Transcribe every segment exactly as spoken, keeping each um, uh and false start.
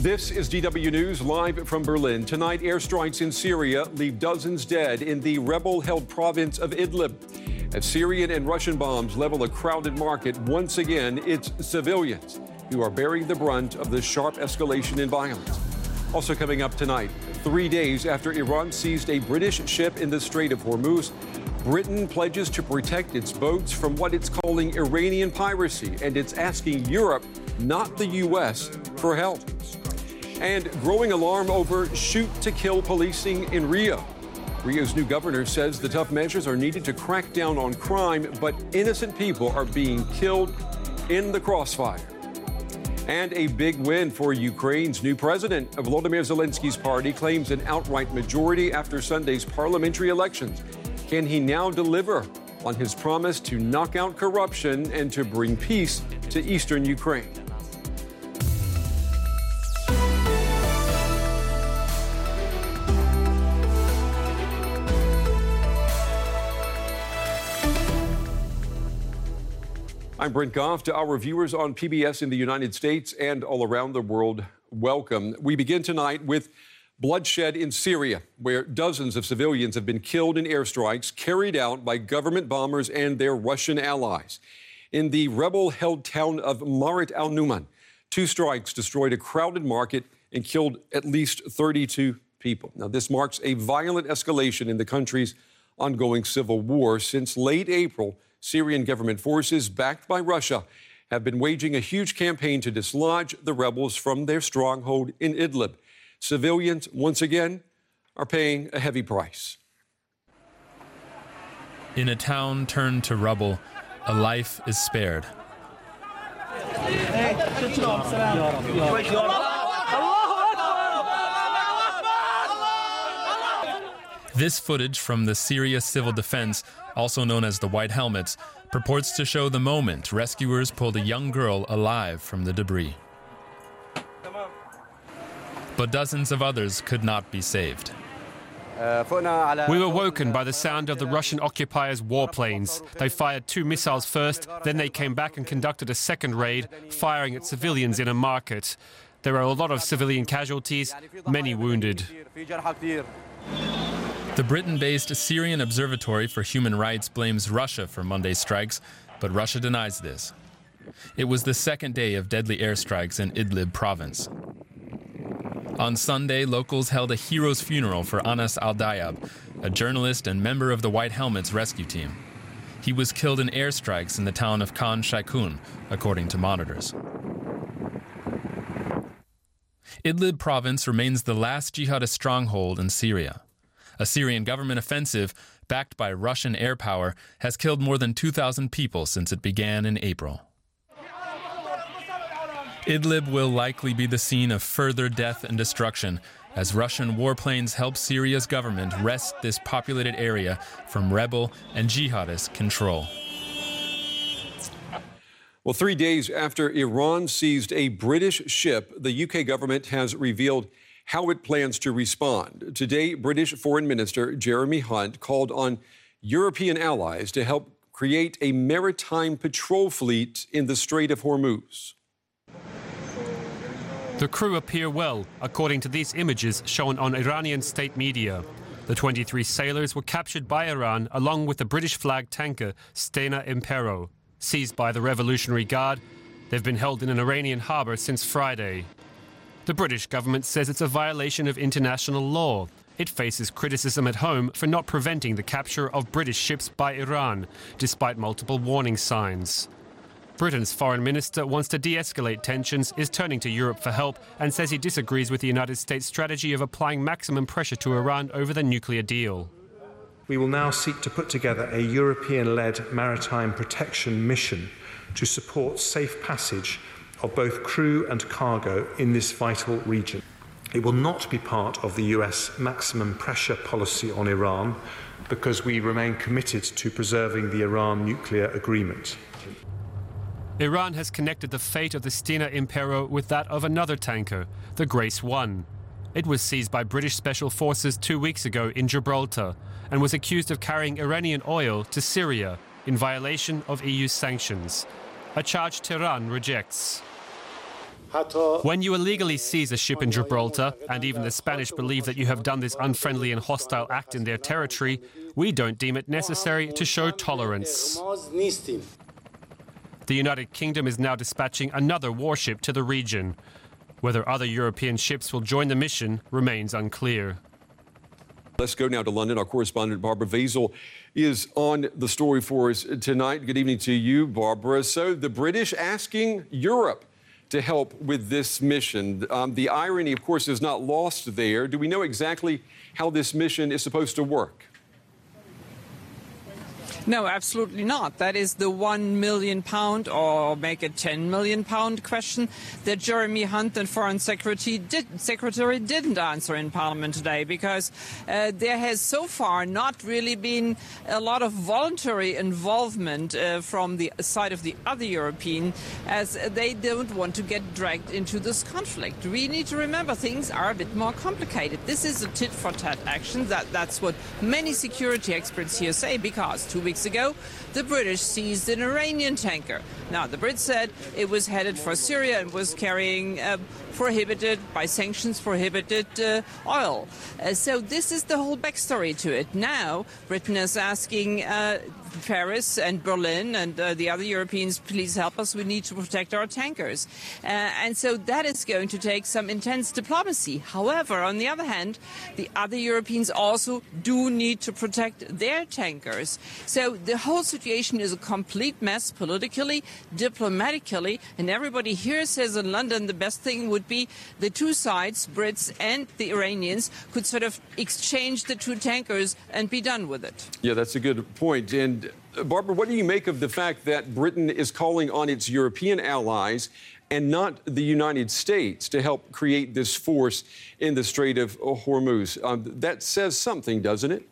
This is D W News live from Berlin. Tonight, airstrikes in Syria leave dozens dead in the rebel-held province of Idlib. As Syrian and Russian bombs level a crowded market, once again, it's civilians who are bearing the brunt of the sharp escalation in violence. Also coming up tonight, three days after Iran seized a British ship in the Strait of Hormuz, Britain pledges to protect its boats from what it's calling Iranian piracy, and it's asking Europe, not the U S, for help. And growing alarm over shoot-to-kill policing in Rio. Rio's new governor says the tough measures are needed to crack down on crime, but innocent people are being killed in the crossfire. And a big win for Ukraine's new president. Volodymyr Zelensky's party claims an outright majority after Sunday's parliamentary elections. Can he now deliver on his promise to knock out corruption and to bring peace to eastern Ukraine? I'm Brent Goff. To our viewers on P B S in the United States and all around the world, welcome. We begin tonight with bloodshed in Syria, where dozens of civilians have been killed in airstrikes carried out by government bombers and their Russian allies. In the rebel-held town of Marat al-Numan, two strikes destroyed a crowded market and killed at least thirty-two people. Now, this marks a violent escalation in the country's ongoing civil war. Since late April, Syrian government forces, backed by Russia, have been waging a huge campaign to dislodge the rebels from their stronghold in Idlib. Civilians, once again, are paying a heavy price. In a town turned to rubble, a life is spared. This footage from the Syria Civil Defense, also known as the White Helmets, purports to show the moment rescuers pulled a young girl alive from the debris. But dozens of others could not be saved. We were woken by the sound of the Russian occupiers' warplanes. They fired two missiles first, then they came back and conducted a second raid, firing at civilians in a market. There are a lot of civilian casualties, many wounded. The Britain-based Syrian Observatory for Human Rights blames Russia for Monday's strikes, but Russia denies this. It was the second day of deadly airstrikes in Idlib province. On Sunday, locals held a hero's funeral for Anas al-Dayab, a journalist and member of the White Helmets rescue team. He was killed in airstrikes in the town of Khan Shaykhun, according to monitors. Idlib province remains the last jihadist stronghold in Syria. A Syrian government offensive, backed by Russian air power, has killed more than two thousand people since it began in April. Idlib will likely be the scene of further death and destruction as Russian warplanes help Syria's government wrest this populated area from rebel and jihadist control. Well, three days after Iran seized a British ship, the U K government has revealed how it plans to respond. Today, British Foreign Minister Jeremy Hunt called on European allies to help create a maritime patrol fleet in the Strait of Hormuz. The crew appear well, according to these images shown on Iranian state media. The twenty-three sailors were captured by Iran along with the British-flagged tanker Stena Impero. Seized by the Revolutionary Guard, they've been held in an Iranian harbour since Friday. The British government says it's a violation of international law. It faces criticism at home for not preventing the capture of British ships by Iran, despite multiple warning signs. Britain's foreign minister wants to de-escalate tensions, is turning to Europe for help, and says he disagrees with the United States' strategy of applying maximum pressure to Iran over the nuclear deal. We will now seek to put together a European-led maritime protection mission to support safe passage of both crew and cargo in this vital region. It will not be part of the U S maximum pressure policy on Iran because we remain committed to preserving the Iran nuclear agreement. Iran has connected the fate of the Stena Impero with that of another tanker, the Grace One. It was seized by British special forces two weeks ago in Gibraltar and was accused of carrying Iranian oil to Syria in violation of E U sanctions, a charge Tehran rejects. When you illegally seize a ship in Gibraltar, and even the Spanish believe that you have done this unfriendly and hostile act in their territory, we don't deem it necessary to show tolerance. The United Kingdom is now dispatching another warship to the region. Whether other European ships will join the mission remains unclear. Let's go now to London. Our correspondent Barbara Vasil is on the story for us tonight. Good evening to you, Barbara. So the British asking Europe to help with this mission. Um, the irony, of course, is not lost there. Do we know exactly how this mission is supposed to work? No, absolutely not. That is the one million pound or make it ten million pound question that Jeremy Hunt, the Foreign Secretary, did, Secretary didn't answer in Parliament today, because uh, there has so far not really been a lot of voluntary involvement uh, from the side of the other European, as they don't want to get dragged into this conflict. We need to remember things are a bit more complicated. This is a tit-for-tat action. That, that's what many security experts here say, because two weeks ago, the British seized an Iranian tanker. Now, the Brits said it was headed for Syria and was carrying uh, prohibited, by sanctions, prohibited uh, oil. Uh, so this is the whole backstory to it. Now, Britain is asking uh, Paris and Berlin and uh, the other Europeans, please help us, we need to protect our tankers. Uh, and so that is going to take some intense diplomacy. However, on the other hand, the other Europeans also do need to protect their tankers. So the whole situation is a complete mess politically, diplomatically, and everybody here says in London the best thing would be the two sides, Brits and the Iranians, could sort of exchange the two tankers and be done with it. Yeah, that's a good point. And uh, Barbara, what do you make of the fact that Britain is calling on its European allies and not the United States to help create this force in the Strait of Hormuz? Um, that says something, doesn't it?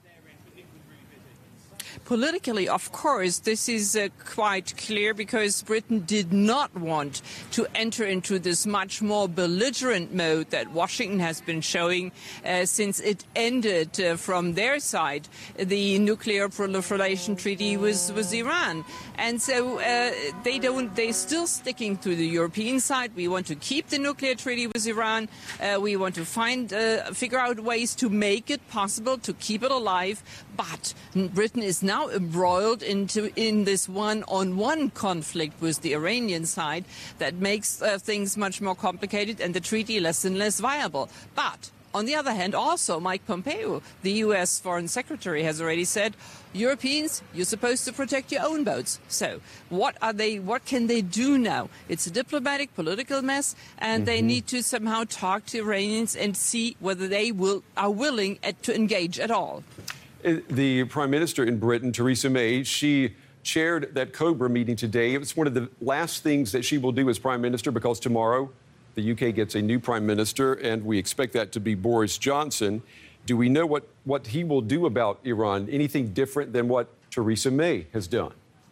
Politically, of course, this is uh, quite clear, because Britain did not want to enter into this much more belligerent mode that Washington has been showing uh, since it ended uh, from their side the nuclear proliferation treaty with, with Iran. And so uh, they don't, they're still sticking to the European side. We want to keep the nuclear treaty with Iran. Uh, we want to find, uh, figure out ways to make it possible to keep it alive. But Britain is now embroiled into in this one-on-one conflict with the Iranian side that makes uh, things much more complicated and the treaty less and less viable. But on the other hand, also Mike Pompeo, the U S Foreign Secretary, has already said, Europeans, you're supposed to protect your own boats. So what are they, what can they do now? It's a diplomatic, political mess, and mm-hmm. they need to somehow talk to Iranians and see whether they will are willing at, to engage at all. The Prime Minister in Britain, Theresa May, she chaired that COBRA meeting today. It's one of the last things that she will do as Prime Minister, because tomorrow the U K gets a new Prime Minister, and we expect that to be Boris Johnson. Do we know what, what he will do about Iran? Anything different than what Theresa May has done?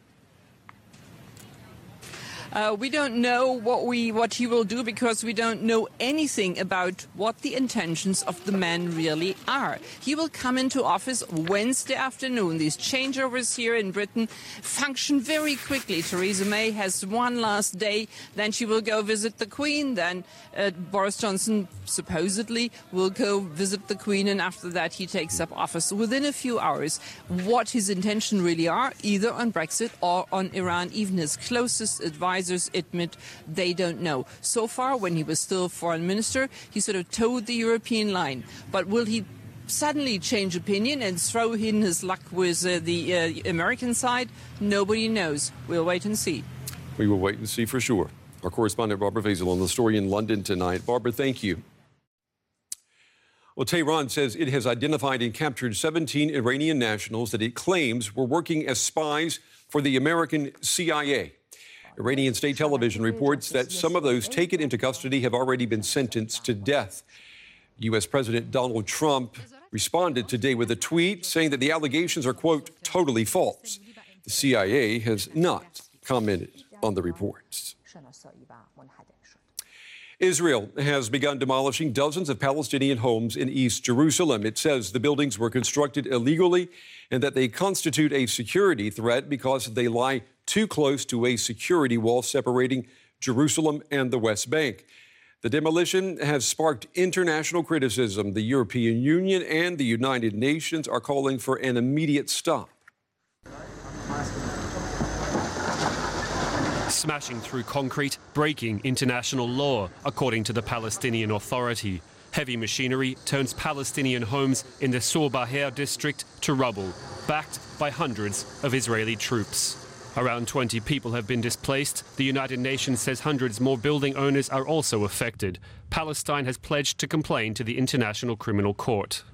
Uh, we don't know what we what he will do, because we don't know anything about what the intentions of the man really are. He will come into office Wednesday afternoon. These changeovers here in Britain function very quickly. Theresa May has one last day, then she will go visit the Queen, then uh, Boris Johnson supposedly will go visit the Queen, and after that he takes up office within a few hours. What his intention really are, either on Brexit or on Iran, even his closest advisors admit they don't know. So far, when he was still foreign minister, he sort of towed the European line. But will he suddenly change opinion and throw in his luck with uh, the uh, American side? Nobody knows. We'll wait and see. We will wait and see for sure. Our correspondent Barbara Vasil on the story in London tonight. Barbara, thank you. Well, Tehran says it has identified and captured seventeen Iranian nationals that it claims were working as spies for the American C I A. Iranian state television reports that some of those taken into custody have already been sentenced to death. U S President Donald Trump responded today with a tweet saying that the allegations are, quote, totally false. The C I A has not commented on the reports. Israel has begun demolishing dozens of Palestinian homes in East Jerusalem. It says the buildings were constructed illegally and that they constitute a security threat because they lie too close to a security wall separating Jerusalem and the West Bank. The demolition has sparked international criticism. The European Union and the United Nations are calling for an immediate stop. Smashing through concrete, breaking international law, according to the Palestinian Authority. Heavy machinery turns Palestinian homes in the Sur-Baher district to rubble, backed by hundreds of Israeli troops. Around twenty people have been displaced. The United Nations says hundreds more building owners are also affected. Palestine has pledged to complain to the International Criminal Court.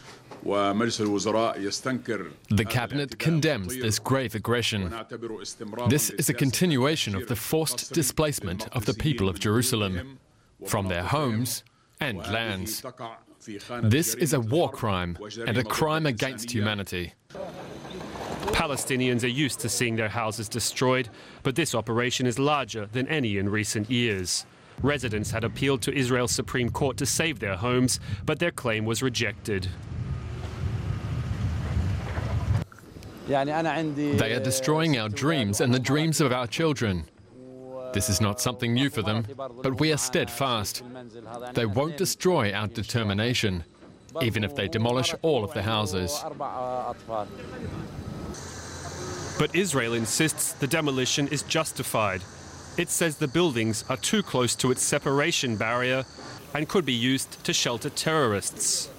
The cabinet condemns this grave aggression. This is a continuation of the forced displacement of the people of Jerusalem from their homes and lands. This is a war crime and a crime against humanity. Palestinians are used to seeing their houses destroyed, but this operation is larger than any in recent years. Residents had appealed to Israel's Supreme Court to save their homes, but their claim was rejected. They are destroying our dreams and the dreams of our children. This is not something new for them, but we are steadfast. They won't destroy our determination, even if they demolish all of the houses. But Israel insists the demolition is justified. It says the buildings are too close to its separation barrier and could be used to shelter terrorists.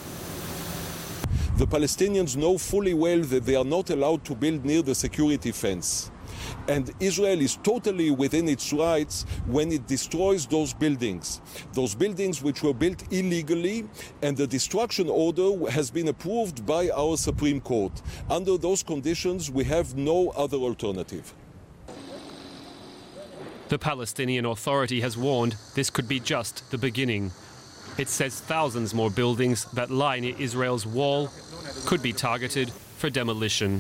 The Palestinians know fully well that they are not allowed to build near the security fence. And Israel is totally within its rights when it destroys those buildings. Those buildings which were built illegally, and the destruction order has been approved by our Supreme Court. Under those conditions, we have no other alternative. The Palestinian Authority has warned this could be just the beginning. It says thousands more buildings that lie near Israel's wall could be targeted for demolition.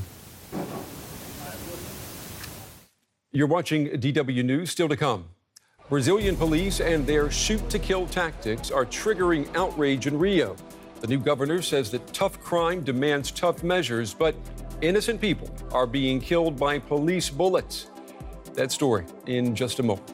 You're watching D W News. Still to come. Brazilian police and their shoot-to-kill tactics are triggering outrage in Rio. The new governor says that tough crime demands tough measures, but innocent people are being killed by police bullets. That story in just a moment.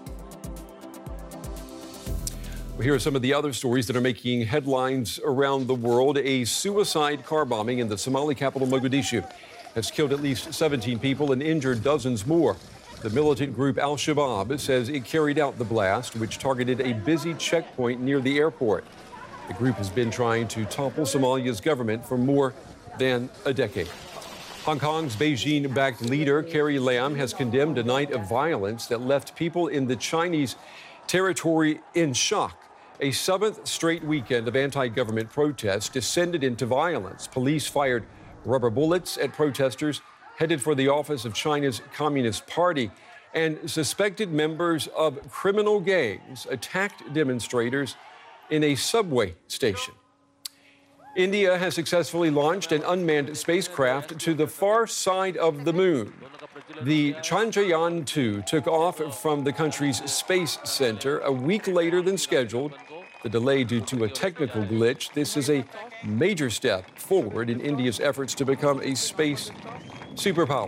Well, here are some of the other stories that are making headlines around the world. A suicide car bombing in the Somali capital, Mogadishu, has killed at least seventeen people and injured dozens more. The militant group Al-Shabaab says it carried out the blast, which targeted a busy checkpoint near the airport. The group has been trying to topple Somalia's government for more than a decade. Hong Kong's Beijing-backed leader, Carrie Lam, has condemned a night of violence that left people in the Chinese territory in shock. A seventh straight weekend of anti-government protests descended into violence. Police fired rubber bullets at protesters headed for the office of China's Communist Party, and suspected members of criminal gangs attacked demonstrators in a subway station. India has successfully launched an unmanned spacecraft to the far side of the moon. The Chandrayaan two took off from the country's space center a week later than scheduled. The delay due to a technical glitch. This is a major step forward in India's efforts to become a space superpower.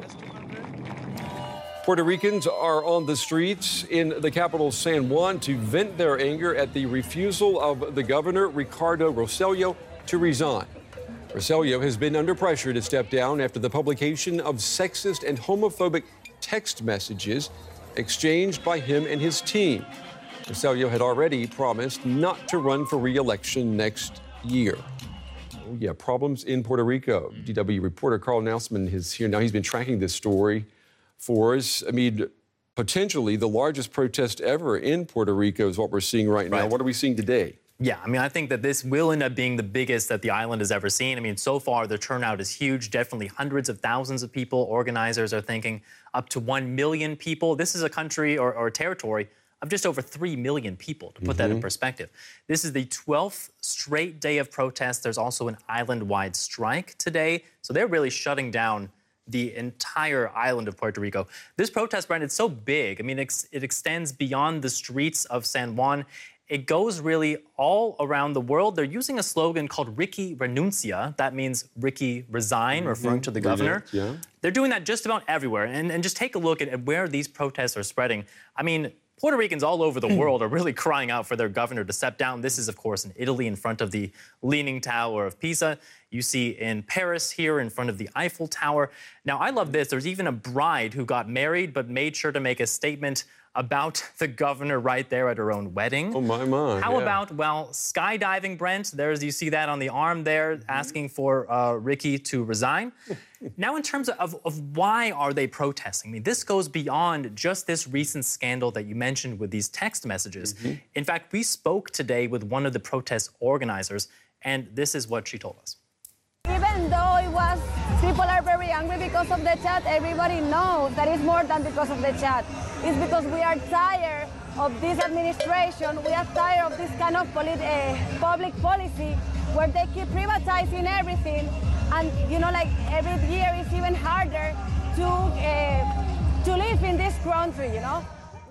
Puerto Ricans are on the streets in the capital, San Juan, to vent their anger at the refusal of the governor, Ricardo Rosselló, to resign. Rosselló has been under pressure to step down after the publication of sexist and homophobic text messages exchanged by him and his team. Rosselló had already promised not to run for re-election next year. Oh, yeah, problems in Puerto Rico. D W reporter Carl Nausman is here now. He's been tracking this story for us. I mean, potentially the largest protest ever in Puerto Rico is what we're seeing right now. Right. What are we seeing today? Yeah, I mean, I think that this will end up being the biggest that the island has ever seen. I mean, so far, the turnout is huge, definitely hundreds of thousands of people. Organizers are thinking up to one million people. This is a country or, or territory of just over three million people, to put mm-hmm. that in perspective. This is the twelfth straight day of protests. There's also an island-wide strike today. So they're really shutting down the entire island of Puerto Rico. This protest, Brent, it's so big. I mean, it's, it extends beyond the streets of San Juan. It goes really all around the world. They're using a slogan called Ricky Renuncia. That means Ricky resign, mm-hmm. referring to the governor. Yeah. They're doing that just about everywhere. And, and just take a look at, at where these protests are spreading. I mean, Puerto Ricans all over the world are really crying out for their governor to step down. This is, of course, in Italy in front of the Leaning Tower of Pisa. You see in Paris here in front of the Eiffel Tower. Now, I love this. There's even a bride who got married but made sure to make a statement about the governor right there at her own wedding. Oh, my, my. How yeah. about, well, skydiving, Brent? There's, you see that on the arm there, mm-hmm. asking for uh, Ricky to resign. Now, in terms of, of why are they protesting? I mean, this goes beyond just this recent scandal that you mentioned with these text messages. Mm-hmm. In fact, we spoke today with one of the protest organizers, and this is what she told us. Even though it was, people are very angry because of the chat, everybody knows that it's more than because of the chat. It's because we are tired of this administration. We are tired of this kind of polit uh, public policy where they keep privatizing everything. And, you know, like every year it's even harder to, uh, to live in this country, you know?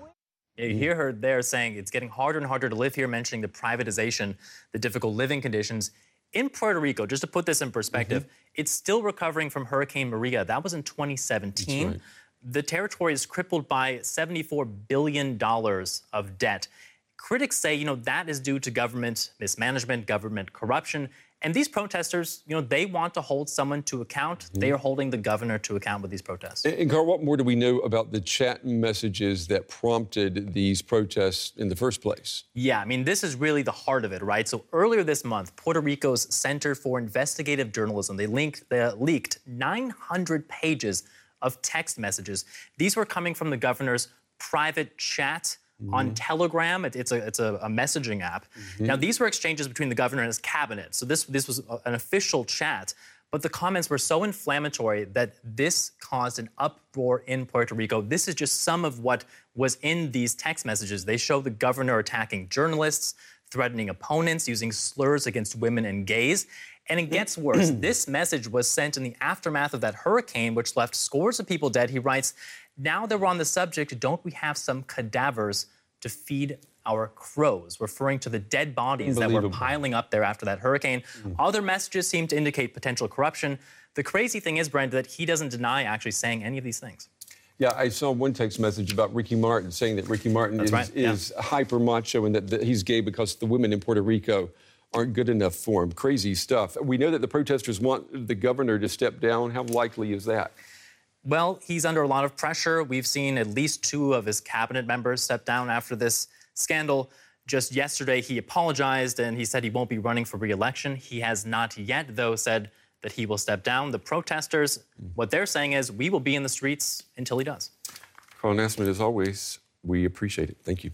You hear her there saying it's getting harder and harder to live here, mentioning the privatization, the difficult living conditions. In Puerto Rico, just to put this in perspective, mm-hmm. it's still recovering from Hurricane Maria. That was in twenty seventeen. Right. The territory is crippled by seventy-four billion dollars of debt. Critics say, you know, that is due to government mismanagement, government corruption. And these protesters, you know, they want to hold someone to account. Mm-hmm. They are holding the governor to account with these protests. And, and Carl, what more do we know about the chat messages that prompted these protests in the first place? Yeah, I mean, this is really the heart of it, right? So earlier this month, Puerto Rico's Center for Investigative Journalism, they, linked, they leaked nine hundred pages of text messages. These were coming from the governor's private chat Mm-hmm. on Telegram. It, it's a it's a, a messaging app. Mm-hmm. Now, these were exchanges between the governor and his cabinet. So this this was a, an official chat. But the comments were so inflammatory that this caused an uproar in Puerto Rico. This is just some of what was in these text messages. They show the governor attacking journalists, threatening opponents, using slurs against women and gays. And it gets worse. This message was sent in the aftermath of that hurricane, which left scores of people dead. He writes, now that we're on the subject, don't we have some cadavers to feed our crows, referring to the dead bodies that were piling up there after that hurricane. Mm. Other messages seem to indicate potential corruption. The crazy thing is, Brent, that he doesn't deny actually saying any of these things. Yeah, I saw one text message about Ricky Martin saying that Ricky Martin That's is, right. yeah. is hyper macho and that, that he's gay because the women in Puerto Rico aren't good enough for him. Crazy stuff. We know that the protesters want the governor to step down. How likely is that? Well, he's under a lot of pressure. We've seen at least two of his cabinet members step down after this scandal. Just yesterday, he apologized and he said he won't be running for re-election. He has not yet, though, said that he will step down. The protesters, what they're saying is, we will be in the streets until he does. Carl Nassman, as always, we appreciate it. Thank you.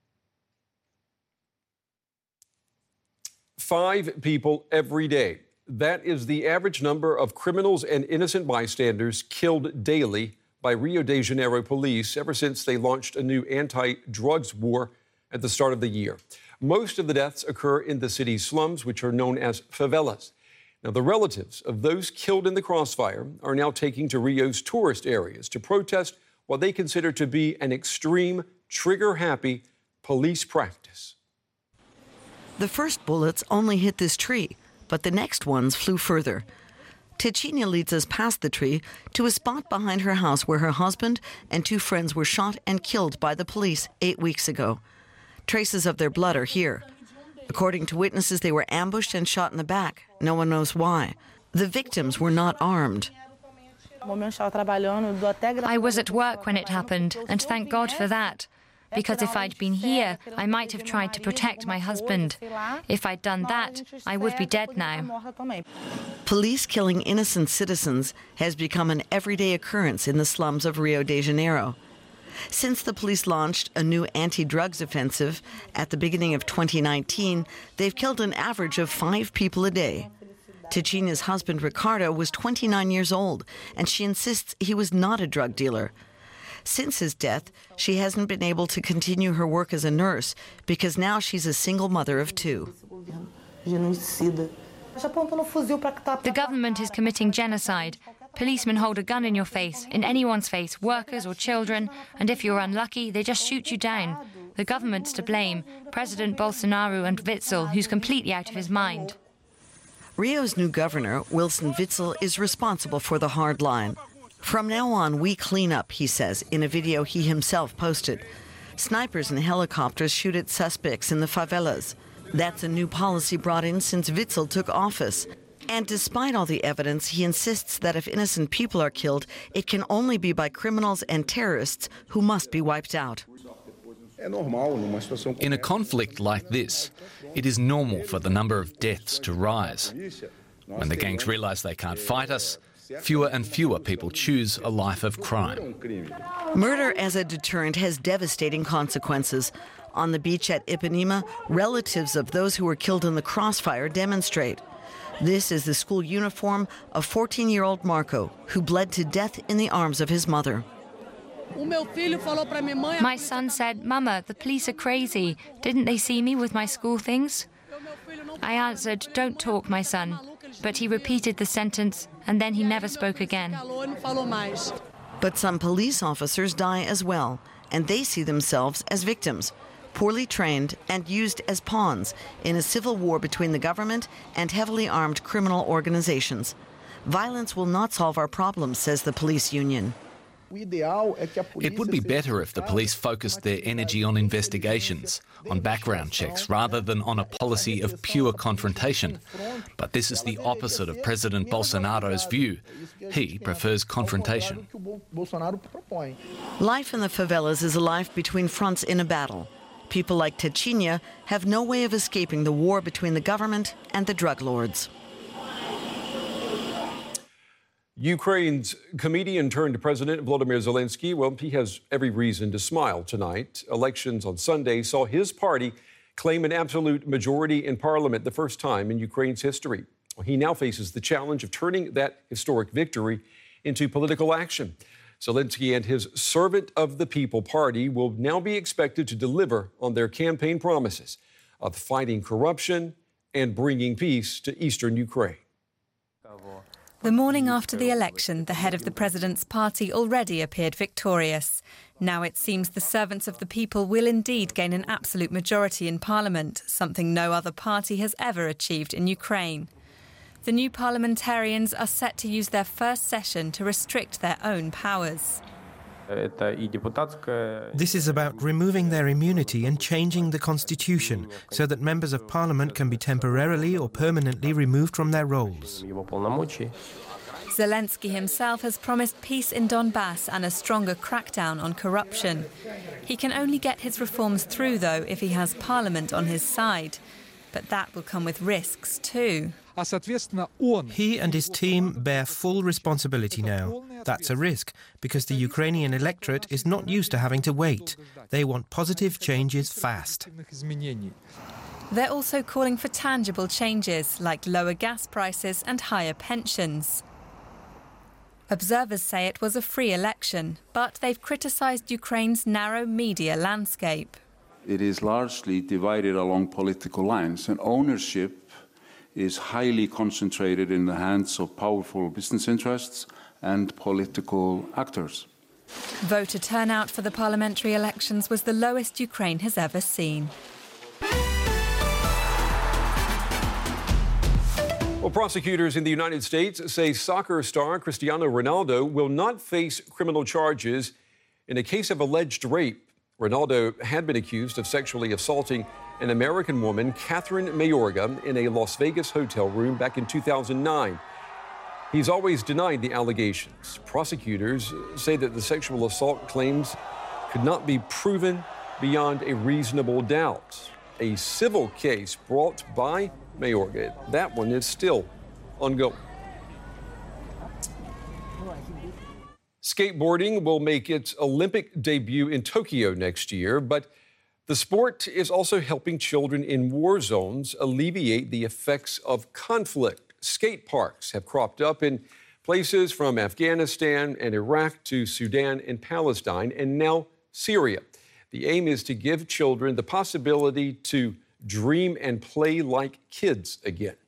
Five people every day. That is the average number of criminals and innocent bystanders killed daily by Rio de Janeiro police ever since they launched a new anti-drugs war at the start of the year. Most of the deaths occur in the city's slums, which are known as favelas. Now, the relatives of those killed in the crossfire are now taking to Rio's tourist areas to protest what they consider to be an extreme, trigger-happy police practice. The first bullets only hit this tree, but the next ones flew further. Tecina leads us past the tree to a spot behind her house where her husband and two friends were shot and killed by the police eight weeks ago. Traces of their blood are here. According to witnesses, they were ambushed and shot in the back. No one knows why. The victims were not armed. I was at work when it happened, and thank God for that. Because if I'd been here, I might have tried to protect my husband. If I'd done that, I would be dead now. Police killing innocent citizens has become an everyday occurrence in the slums of Rio de Janeiro. Since the police launched a new anti-drugs offensive at the beginning of twenty nineteen, they've killed an average of five people a day. Tecina's husband, Ricardo, was twenty-nine years old, and she insists he was not a drug dealer. Since his death, she hasn't been able to continue her work as a nurse because now she's a single mother of two. The government is committing genocide. Policemen hold a gun in your face, in anyone's face, workers or children, and if you're unlucky, they just shoot you down. The government's to blame, President Bolsonaro and Witzel, who's completely out of his mind. Rio's new governor, Wilson Witzel, is responsible for the hard line. From now on, we clean up, he says, in a video he himself posted. Snipers and helicopters shoot at suspects in the favelas. That's a new policy brought in since Witzel took office. And despite all the evidence, he insists that if innocent people are killed, it can only be by criminals and terrorists who must be wiped out. In a conflict like this, it is normal for the number of deaths to rise. When the gangs realize they can't fight us, fewer and fewer people choose a life of crime. Murder as a deterrent has devastating consequences. On the beach at Ipanema, relatives of those who were killed in the crossfire demonstrate. This is the school uniform of fourteen-year-old Marco, who bled to death in the arms of his mother. My son said, "Mama, the police are crazy. Didn't they see me with my school things?" I answered, "Don't talk, my son." But he repeated the sentence, and then he never spoke again. But some police officers die as well, and they see themselves as victims, poorly trained and used as pawns in a civil war between the government and heavily armed criminal organizations. Violence will not solve our problems, says the police union. It would be better if the police focused their energy on investigations, on background checks, rather than on a policy of pure confrontation. But this is the opposite of President Bolsonaro's view. He prefers confrontation. Life in the favelas is a life between fronts in a battle. People like Techinha have no way of escaping the war between the government and the drug lords. Ukraine's comedian turned President Volodymyr Zelensky, well, he has every reason to smile tonight. Elections on Sunday saw his party claim an absolute majority in parliament, the first time in Ukraine's history. He now faces the challenge of turning that historic victory into political action. Zelensky and his Servant of the People party will now be expected to deliver on their campaign promises of fighting corruption and bringing peace to eastern Ukraine. The morning after the election, the head of the president's party already appeared victorious. Now it seems the Servants of the People will indeed gain an absolute majority in parliament, something no other party has ever achieved in Ukraine. The new parliamentarians are set to use their first session to restrict their own powers. This is about removing their immunity and changing the constitution so that members of parliament can be temporarily or permanently removed from their roles. Zelensky himself has promised peace in Donbass and a stronger crackdown on corruption. He can only get his reforms through, though, if he has parliament on his side. But that will come with risks, too. He and his team bear full responsibility now. That's a risk, because the Ukrainian electorate is not used to having to wait. They want positive changes fast. They're also calling for tangible changes, like lower gas prices and higher pensions. Observers say it was a free election, but they've criticised Ukraine's narrow media landscape. It is largely divided along political lines, and ownership is highly concentrated in the hands of powerful business interests and political actors. Voter turnout for the parliamentary elections was the lowest Ukraine has ever seen. Well, prosecutors in the United States say soccer star Cristiano Ronaldo will not face criminal charges in a case of alleged rape. Ronaldo had been accused of sexually assaulting an American woman, Catherine Mayorga, in a Las Vegas hotel room back in two thousand nine. He's always denied the allegations. Prosecutors say that the sexual assault claims could not be proven beyond a reasonable doubt. A civil case brought by Mayorga, that one is still ongoing. Skateboarding will make its Olympic debut in Tokyo next year, but the sport is also helping children in war zones alleviate the effects of conflict. Skate parks have cropped up in places from Afghanistan and Iraq to Sudan and Palestine, and now Syria. The aim is to give children the possibility to dream and play like kids again.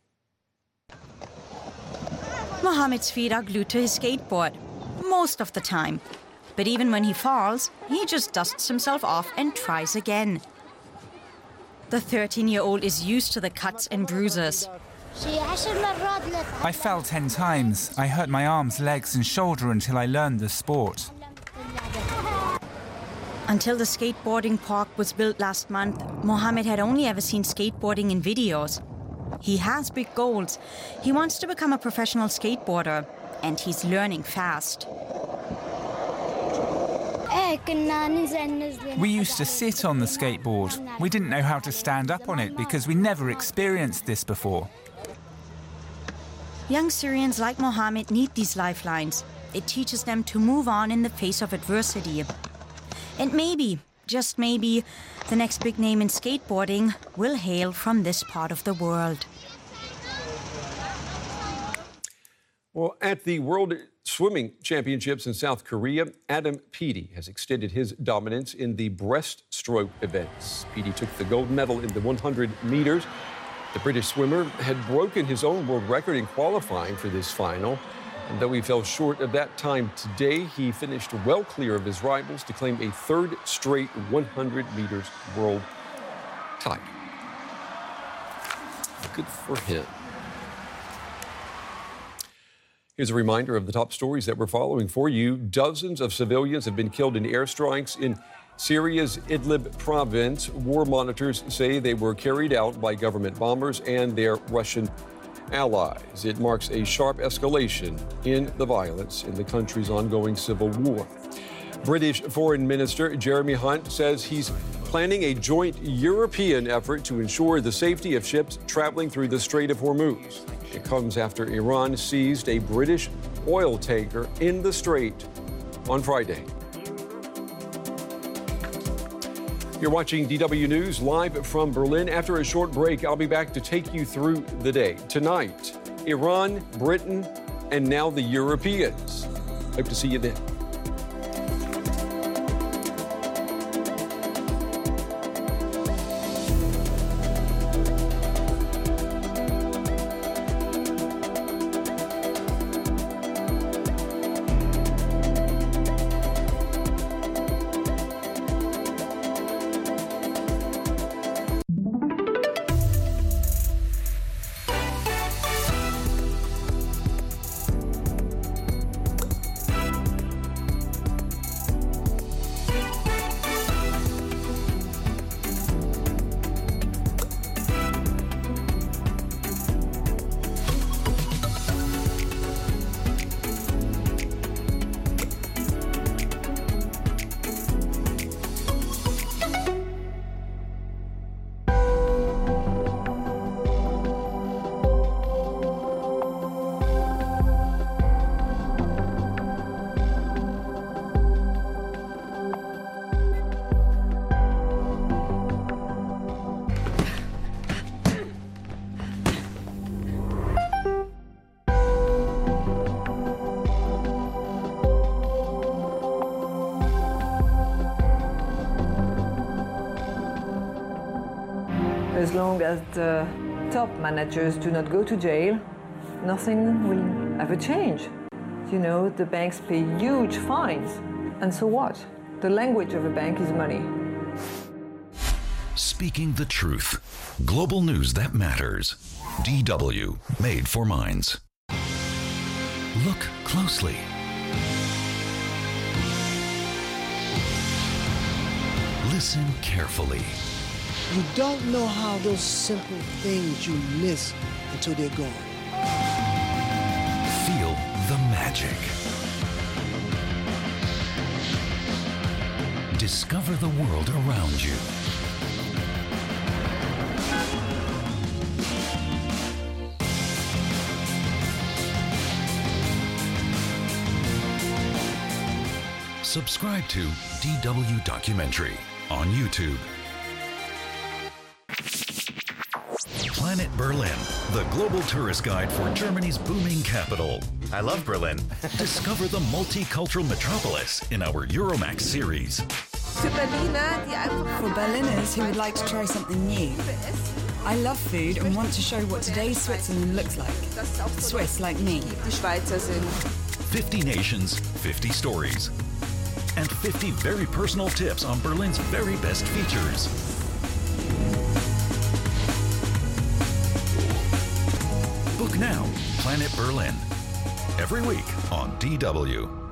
Mohammed's feet are glued to his skateboard, most of the time. But even when he falls, he just dusts himself off and tries again. The thirteen-year-old is used to the cuts and bruises. I fell ten times. I hurt my arms, legs and shoulder until I learned the sport. Until the skateboarding park was built last month, Mohammed had only ever seen skateboarding in videos. He has big goals. He wants to become a professional skateboarder, and he's learning fast. We used to sit on the skateboard. We didn't know how to stand up on it because we never experienced this before. Young Syrians like Mohammed need these lifelines. It teaches them to move on in the face of adversity. And maybe, just maybe, the next big name in skateboarding will hail from this part of the world. Well, at the World Swimming Championships in South Korea, Adam Peaty has extended his dominance in the breaststroke events. Peaty took the gold medal in the one hundred meters. The British swimmer had broken his own world record in qualifying for this final. And though he fell short of that time today, he finished well clear of his rivals to claim a third straight one hundred meters world title. Good for him. Here's a reminder of the top stories that we're following for you. Dozens of civilians have been killed in airstrikes in Syria's Idlib province. War monitors say they were carried out by government bombers and their Russian allies. It marks a sharp escalation in the violence in the country's ongoing civil war. British Foreign Minister Jeremy Hunt says he's planning a joint European effort to ensure the safety of ships traveling through the Strait of Hormuz. It comes after Iran seized a British oil tanker in the strait on Friday. You're watching D W News live from Berlin. After a short break, I'll be back to take you through the day. Tonight, Iran, Britain, and now the Europeans. Hope to see you then. As long as the top managers do not go to jail, nothing will ever change. You know, the banks pay huge fines. And so what? The language of a bank is money. Speaking the truth. Global news that matters. D W, made for minds. Look closely. Listen carefully. You don't know how those simple things you miss until they're gone. Feel the magic. Discover the world around you. Subscribe to D W Documentary on YouTube. Planet Berlin, the global tourist guide for Germany's booming capital. I love Berlin. Discover the multicultural metropolis in our Euromax series. For Berliners who would like to try something new. I love food and want to show what today's Switzerland looks like. Swiss like me. fifty nations, fifty stories. And fifty very personal tips on Berlin's very best features. Book now, Planet Berlin. Every week on D W.